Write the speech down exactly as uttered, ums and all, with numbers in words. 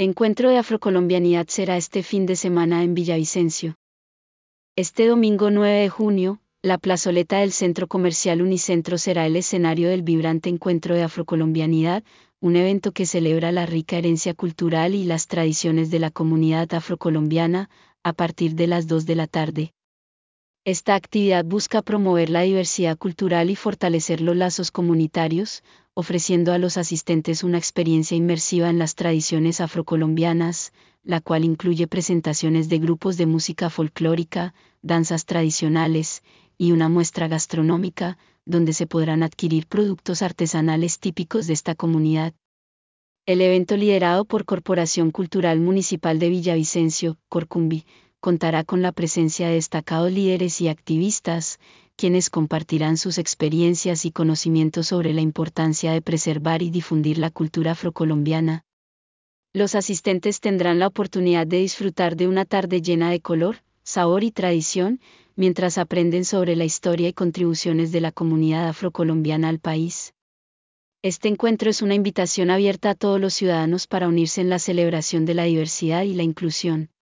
Encuentro de Afrocolombianidad será este fin de semana en Villavicencio. Este domingo nueve de junio, la plazoleta del Centro Comercial Unicentro será el escenario del vibrante Encuentro de Afrocolombianidad, un evento que celebra la rica herencia cultural y las tradiciones de la comunidad afrocolombiana, a partir de las dos de la tarde. Esta actividad busca promover la diversidad cultural y fortalecer los lazos comunitarios, ofreciendo a los asistentes una experiencia inmersiva en las tradiciones afrocolombianas, la cual incluye presentaciones de grupos de música folclórica, danzas tradicionales, y una muestra gastronómica, donde se podrán adquirir productos artesanales típicos de esta comunidad. El evento, liderado por Corporación Cultural Municipal de Villavicencio, Corcumbi, contará con la presencia de destacados líderes y activistas, quienes compartirán sus experiencias y conocimientos sobre la importancia de preservar y difundir la cultura afrocolombiana. Los asistentes tendrán la oportunidad de disfrutar de una tarde llena de color, sabor y tradición, mientras aprenden sobre la historia y contribuciones de la comunidad afrocolombiana al país. Este encuentro es una invitación abierta a todos los ciudadanos para unirse en la celebración de la diversidad y la inclusión.